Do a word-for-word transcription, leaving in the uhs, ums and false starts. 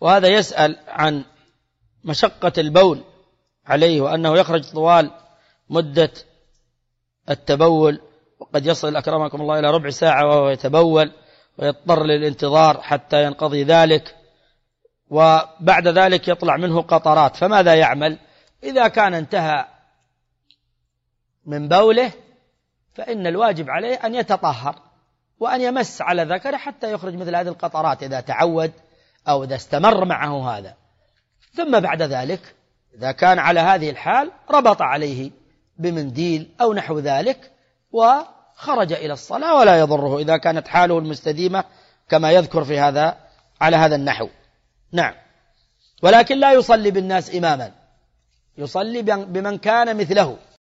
وهذا يسأل عن مشقة البول عليه، وأنه يخرج طوال مدة التبول، وقد يصل أكرمكم الله إلى ربع ساعة وهو يتبول، ويضطر للانتظار حتى ينقضي ذلك، وبعد ذلك يطلع منه قطرات، فماذا يعمل؟ إذا كان انتهى من بوله فإن الواجب عليه أن يتطهر وأن يمس على ذكره حتى يخرج مثل هذه القطرات إذا تعود أو إذا استمر معه هذا. ثم بعد ذلك إذا كان على هذه الحال ربط عليه بمنديل أو نحو ذلك وخرج إلى الصلاة ولا يضره إذا كانت حاله المستديمة كما يذكر في هذا على هذا النحو. نعم. ولكن لا يصلي بالناس إماما، يصلي بمن كان مثله.